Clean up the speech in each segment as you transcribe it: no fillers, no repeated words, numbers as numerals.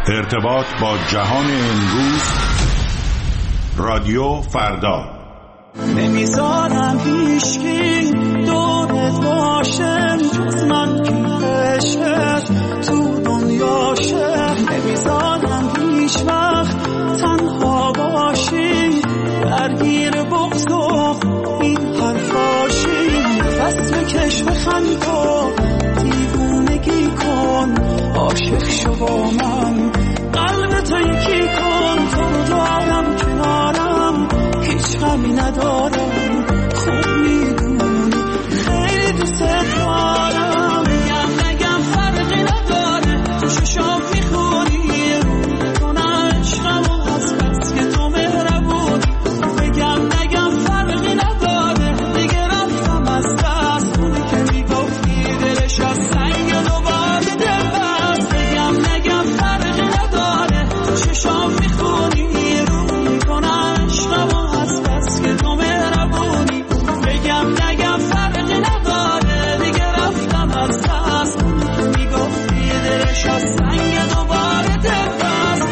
ارتباط با جهان امروز، رادیو فردا. نمیذارم هیچکی دورت باشه جز من که عشقت تو دنیاشه. نمیذارم هیچ وقت تنها باشی، درگیر بغض و این حرفاشی. نفس بکش بخند و دیوونگی کن، عاشق شو با من، قلب تو یکی کن. تو رو دارم کنارم، هیچ غمی ندارم، خوب میدونی خیلی دوست دارم. نگم فرقی نداره، تو ششام میخوری رو کنه عشقم و از بس که تو مهربونی. نگم فرقی نداره، دیگه رفتم از دست، اونی که میگفتی دلش از سنگ دوباره دل بست. نگم فرقی نداره، تو ششام میخوری رو میکنه عشقم و از بس که تو مهربونی. نگم فرقی نداره، دیگه رفتم از دست، اونی که میگفتی دلش از سنگ دوباره دل بست.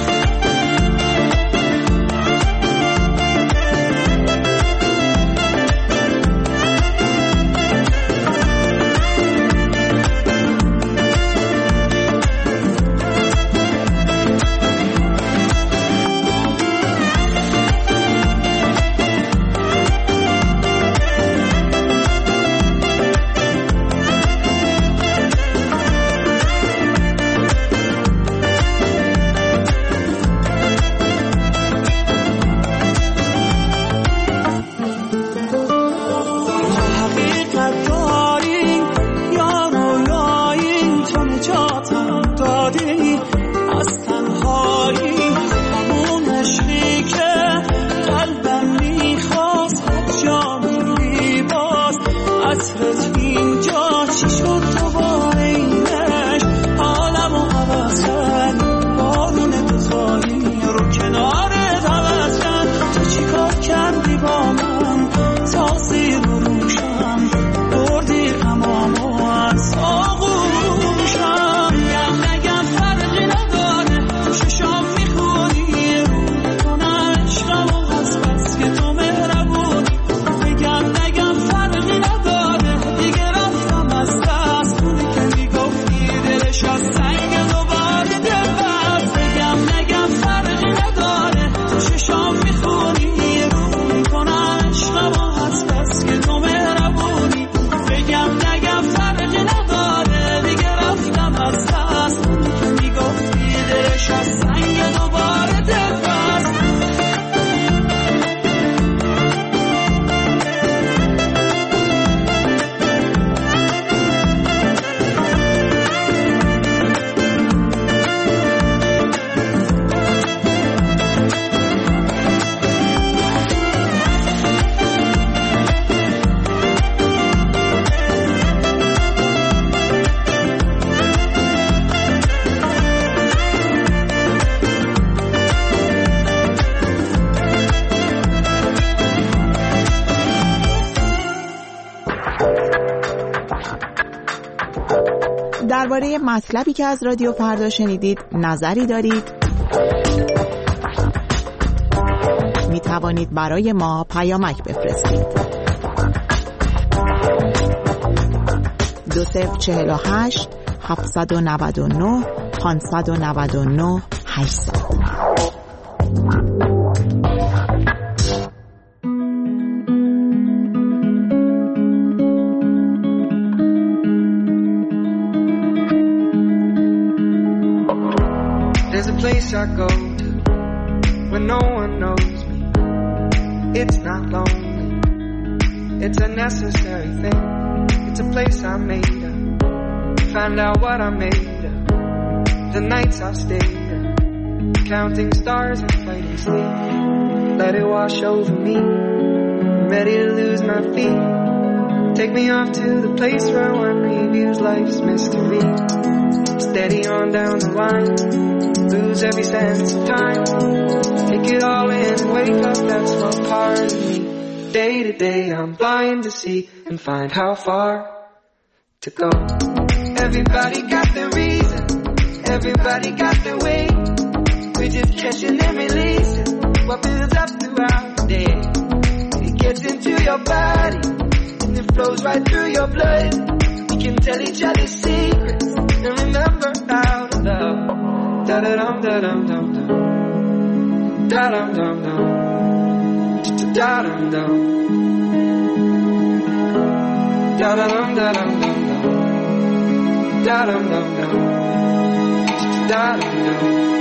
درباره مطلبی که از رادیو فردا شنیدید نظری دارید؟ می توانید برای ما پیامک بفرستید. 2048 799 599 800. I go to when no one knows me. It's not lonely, it's a necessary thing. It's a place I made up, find out what I made of. The nights I've stayed up, counting stars and fighting sleep. Let it wash over me, I'm ready to lose my feet. Take me off to the place where one reviews life's mystery. Steady on down the line, lose every sense of time. Take it all in, wake up, that's one part of me. Day to day I'm blind to see and find how far to go. Everybody got their reason, Everybody got their way. We're just catching and releasing what builds up throughout the day. It gets into your body and it flows right through your blood. We can tell each other secrets and remember how to love. Da da dum da dum dum dum. Da dum dum dum. Da dum dum. Da dum da dum dum dum. Da dum dum dum. Da dum dum.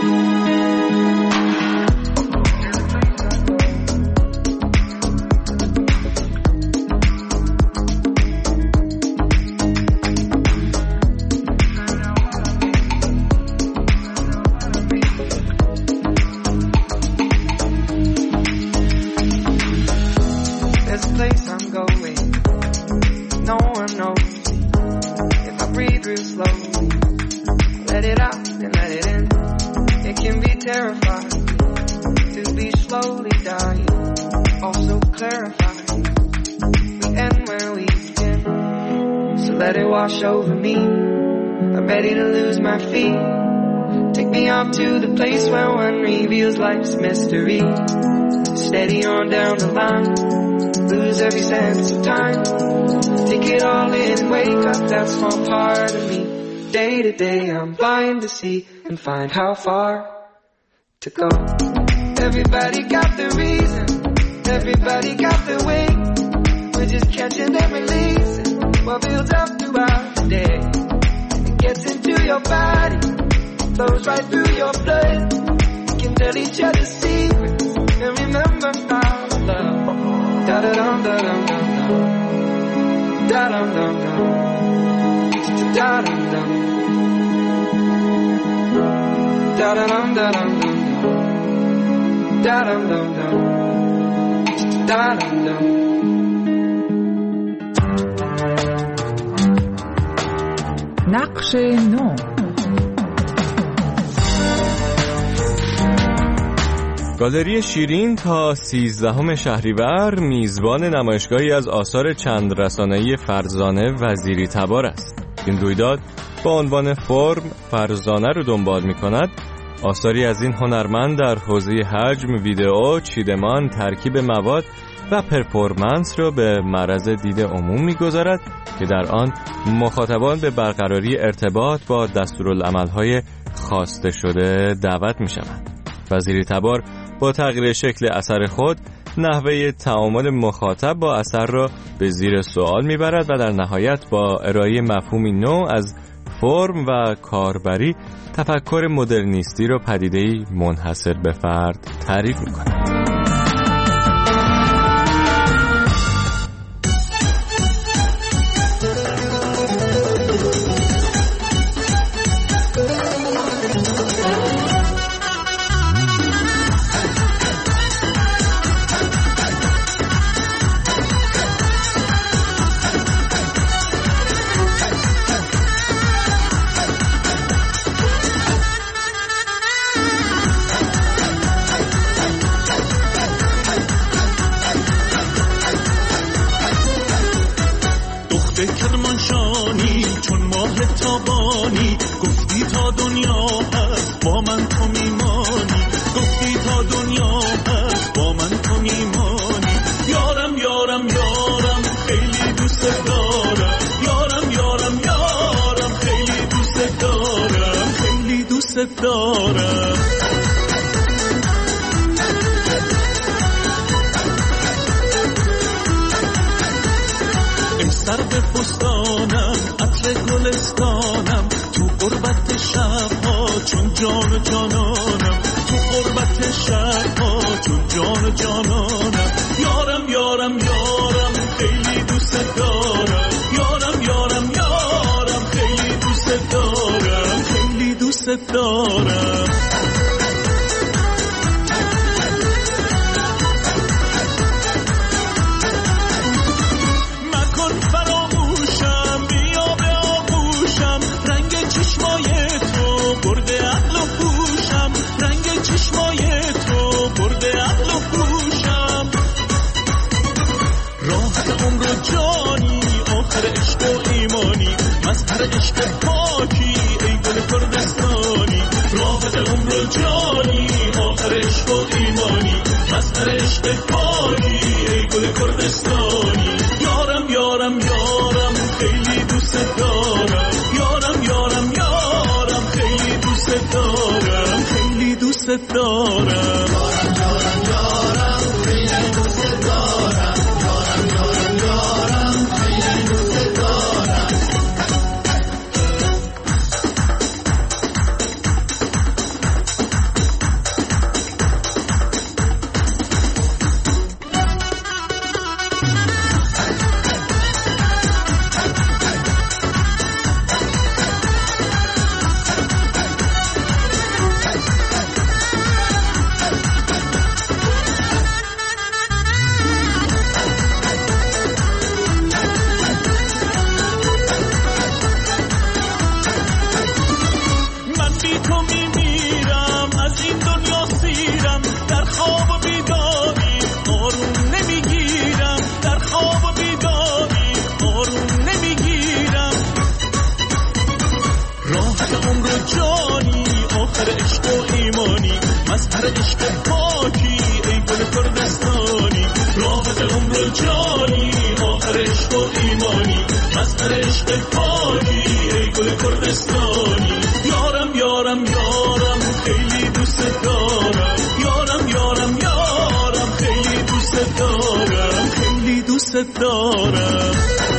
Over me, I'm ready to lose my feet. Take me off to the place where one reveals life's mystery. Steady on down the line, lose every sense of time. Take it all in, wake up that small part of me. Day to day I'm blind to see and find how far to go. Everybody got their reason, everybody got their way. We're just catching and releasing what builds up throughout the day. It gets into your body, flows right through your blood. We can tell each other secrets and remember how to love. Da da dum da dum dum dum. Da dum dum dum. Da dum dum. Da da dum da dum dum dum. Da dum dum dum. Da dum dum. نقش نو. گالری شیرین تا 13 شهریور میزبان نمایشگاهی از آثار چند رسانه‌ای فرزانه وزیری تبار است. این رویداد با عنوان فرم فرزانه رو دنبال می‌کند. آثاری از این هنرمند در حوزه حجم، ویدئو، چیدمان، ترکیب مواد و پرفورمنس را به معرض دید عموم می‌گذارد که در آن مخاطبان به برقراری ارتباط با دستورالعمل‌های خواسته شده دعوت می‌شوند. وزیری تبار با تغییر شکل اثر خود نحوه تعامل مخاطب با اثر را به زیر سوال می‌برد و در نهایت با ارائه مفهومی نو از فرم و کاربری تفکر مدرنیستی را پدیده‌ای منحصر به فرد تعریف می‌کند. کرمانشانی چون ماه تابانی گفتی تا دنیا هست با من تو میمانی گفتی تا دنیا هست با من تو میمانی یارم یارم یارم خیلی دوست دارم یارم یارم یارم خیلی دوست دارم خیلی دوست دارم سر به فستانم عطر گلستانم تو غربت شبها چون جان و جانانم تو غربت شبها چون جان و جانانم یارم یارم یارم خیلی دوست دارم یارم یارم یارم خیلی دوست دارم خیلی دوست دارم مظهر عشق پاکی ای گل کردستانی راحت عمر و جانی، آخر عشق و ایمانی، مظهر عشق پاکی، ای گل کردستانی. یارم یارم یارم خیلی دوست دارم، یارم یارم یارم خیلی دوست دارم، خیلی دوست دارم. یارم یارم یارم خیلی دوست دارم، یارم یارم یارم خیلی دوست دارم. مظهر عشق پاکی، ای گل کردستانی. راحت عمر و جانی، آخر عشق و ایمانی، مظهر عشق پاکی، ای گل کردستانی. یارم یارم یارم خیلی دوست دارم، یارم یارم یارم خیلی دوست دارم، خیلی دوست دارم.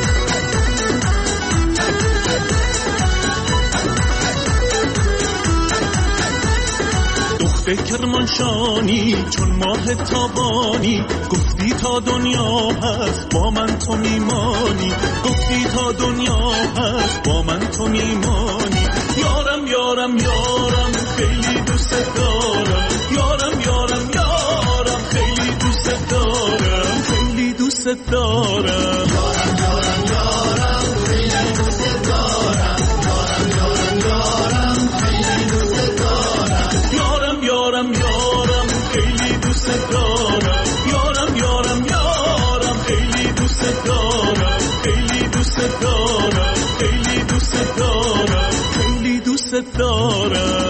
به کرمانشانی چون ماه تابانی، گفتی تا دنیا هست با من تو میمانی، گفتی تا دنیا هست با من تو میمانی. یارم یارم یارم خیلی دوست دارم، یارم یارم یارم خیلی دوست دارم، خیلی دوست دارم. یارم یارم یارم خیلی دوست دارم، یارم یارم یارم خیلی دوست دارم. یارم یارم یارم خیلی دوست دارم، یارم یارم یارم خیلی دوست دارم، خیلی دوست دارم، خیلی دوست دارم، خیلی دوست دارم.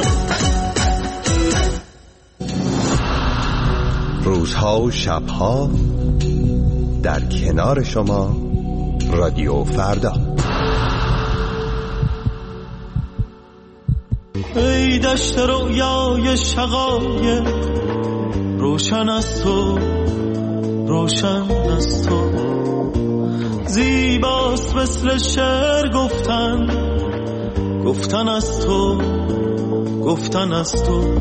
روزها و شبها در کنار شما رادیو فردا. ای دشت رویای شقایق، روشن از تو، روشن از تو. زیباست مثل شعر گفتن، گفتن از تو، گفتن از تو.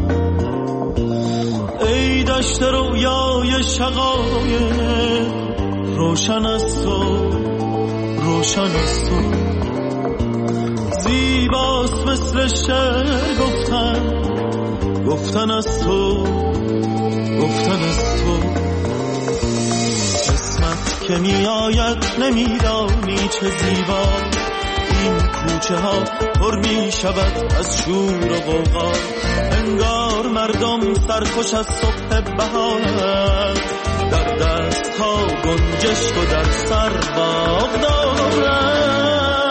ای دشت رویای شقایق، روشن از تو، روشن از تو. زیباست مثل شعر گفتن، گفتن از تو، گفتن از تو. قسمت که می آید نمیدانی چه زیبا، این کوچه ها پر می شود از شور و غوغا. انگار مردم سرخوش از صبح بهار، در دست ها گنجشک و در سر باغ دارند.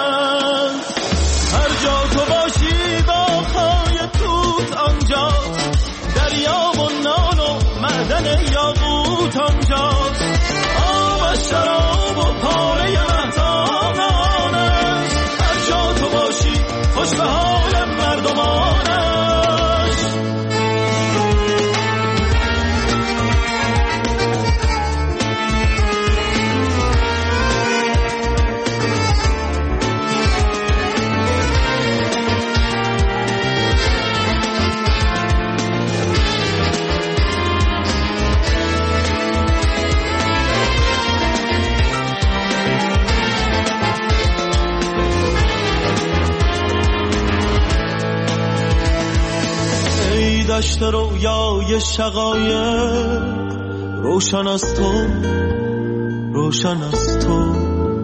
هر جا تو باشی با خای توت آنجاست، دریا و نان و معدن یاقوت آنجاست. آب و شراب و پاره مهتاب آنست، هر جا تو باشی خوش به حال مردمانش. دشت رویای شقایق، روشن از تو، روشن از تو.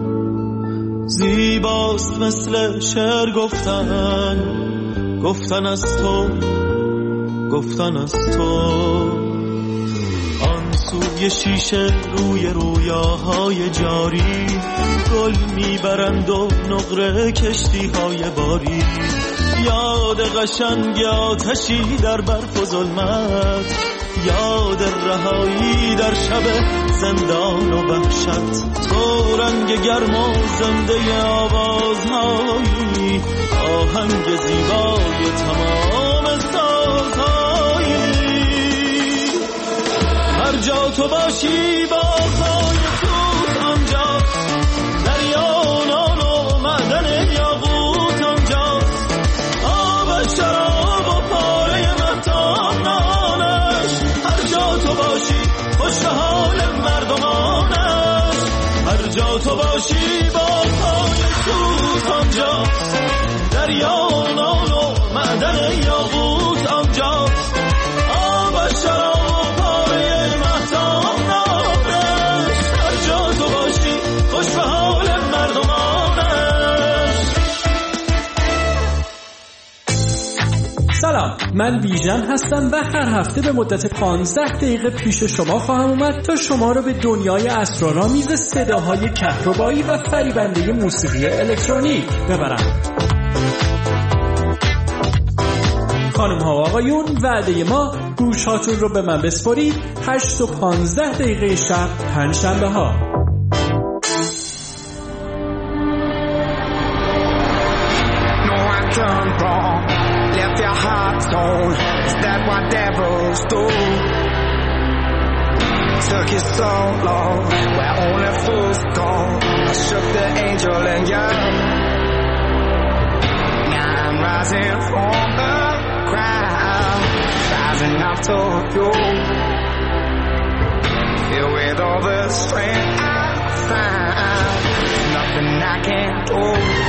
زیباست مثل شعر گفتن، گفتن از تو، گفتن از تو. آن توی شیشه روی رویاهای جاری گل میبرند و نقره کشتیهای باری. یاد قشنگ آتشی در برف و ظلمت، یاد رهایی در شب زندان و وحشت. تو رنگ گرم و زنده آوازهایی، آهنگ زیبای تمام سازهایی. هر جا تو باشی باغ‌های توت آنجاست، دریا نان و معدن یاقوت آنجاست. آب شراب و پاره مهتاب نانش، هر جا تو باشی خوش به حال مردمانش. هر جا تو باشی باغ‌های توت آنجاست، دریا نان و معدن یاقوت آنجاست. آب شراب خوش به حال مردمانش. سلام، من بیژن هستم و هر هفته به مدت 15 دقیقه پیش شما خواهم اومد تا شما رو به دنیای اسرارآمیز صداهای کهربایی و فریبنده موسیقی الکترونیک ببرم. خانم ها و آقایون، وعده ما گوش هاتون رو به من بسپارید. 8 و 15 دقیقه شب پنجشنبه ها. Done wrong, left your heart torn. Is that what devils do? Took you so long, where only fools go. I shook the angel in you. Now I'm rising from the ground, rising up to you. Filled with all the strength I found, nothing I can't do.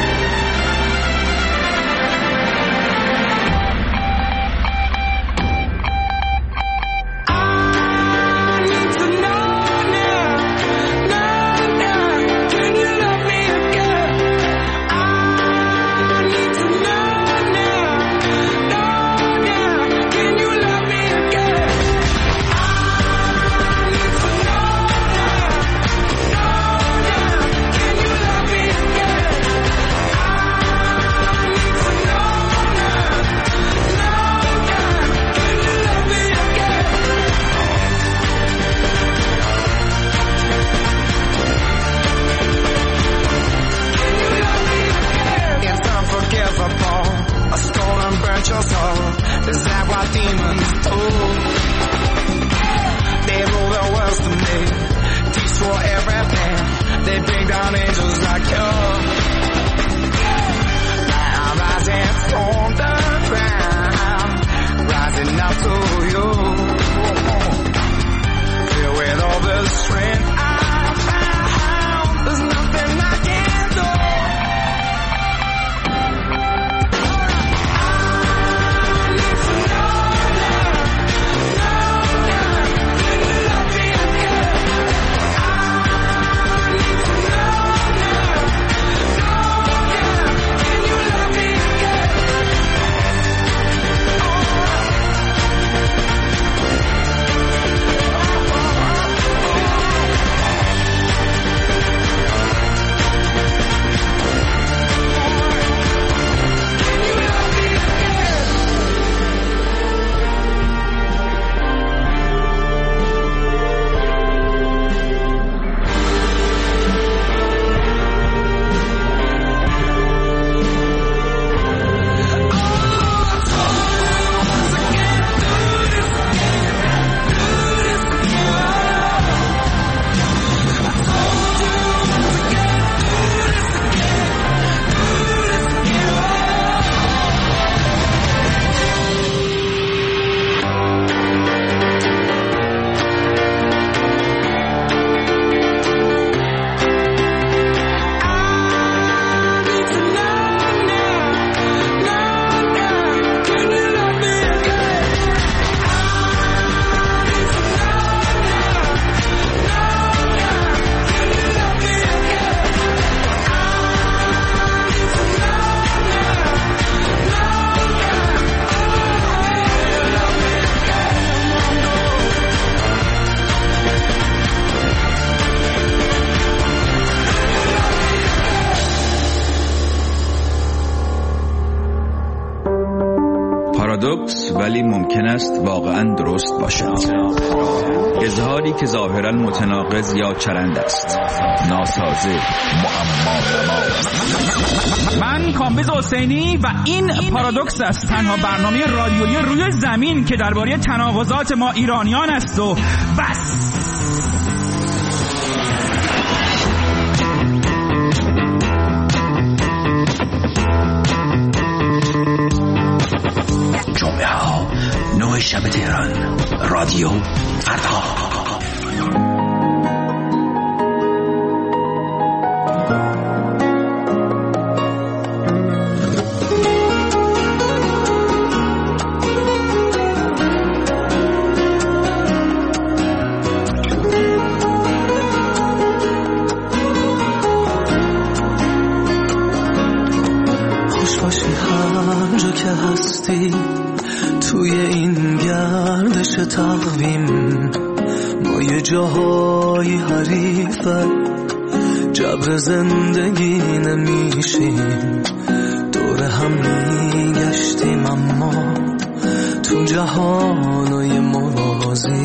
Is that what demons do? They rule the world to me, destroy everything. They bring down angels like you. Now I'm rising from the ground, rising up to you. Filled with all the strength I found, there's nothing I can do. پارادوکس ولی ممکن است واقعا درست باشد. اظهاری که ظاهرا متناقض یا چرند است، ناسازه، معما. من کامبیز حسینی و این پارادوکس است، تنها برنامه رادیویی روی زمین که درباره تناقضات ما ایرانیان است و بس. جمعه ها 9 شب تهران، رادیو فردا. توی این گردش تقویم ما یه جاهای حریفه، جبر زندگی نمیشیم، دور هم میگشتیم اما تو جهانای موازی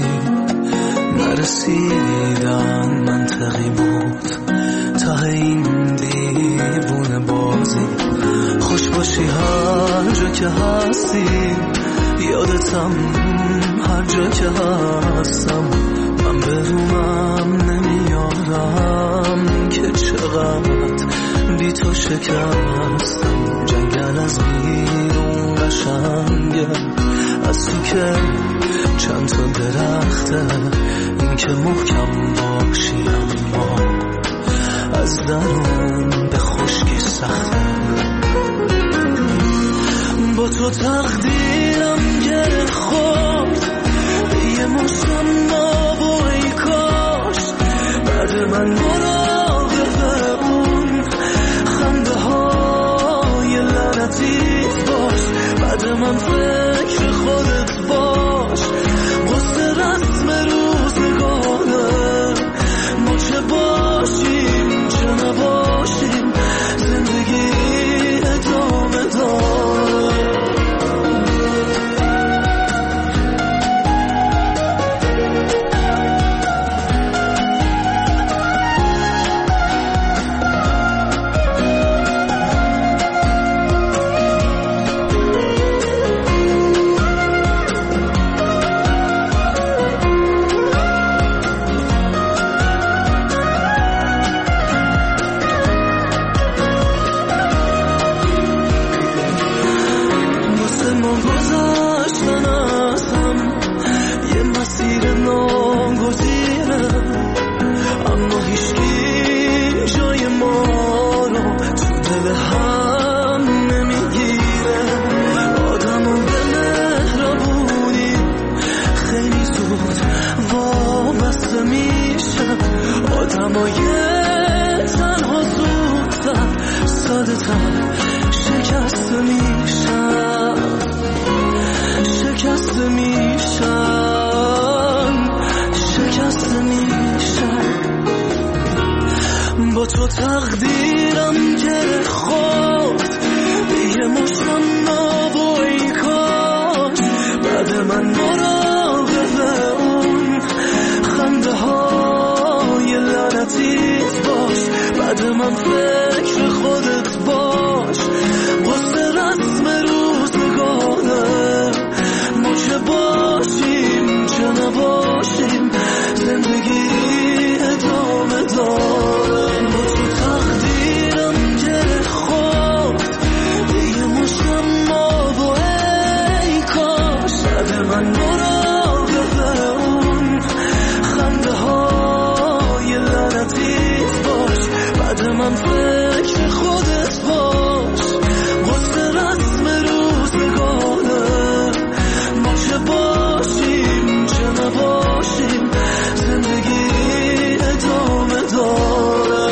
نرسیدن منطقی بود تا این دیوونه بازی. خوش باشی هر جا که هستی، یادتم هر جا که هستم، من برومم نمیارم که چقدر بی تو شکستم. جنگل از بیرون قشنگه، از تو که چند تا درخته، این که محکم باشی اما از درون به خشکی سخته. با تو تقدیرم گره خورد به یه مصنع و ای کاش بعد من مراقب اون خنده های لعنتیت باش، بعد من فکر خودت باش. قصه رسم روزگاره، ما چه باشیم چه نباشیم، زندگی ادامه داره. با تو تقدیرم گره خورد به یه مصنع و ای کاش بعد من مراقب اون خنده های لعنتیت باش، بعد من فکر خودت باش. قصه رسم روزگاره، ما چه باشیم چه نباشیم، زندگی ادامه داره. با تو تقدیرم گره خورد به یه مصنع و ای کاش بعد من مراقب اون خنده های لعنتیت باش، بعد من فکر خودت باش. قصه رسم روزگاره، ما چه باشیم چه نباشیم، زندگی ادامه داره.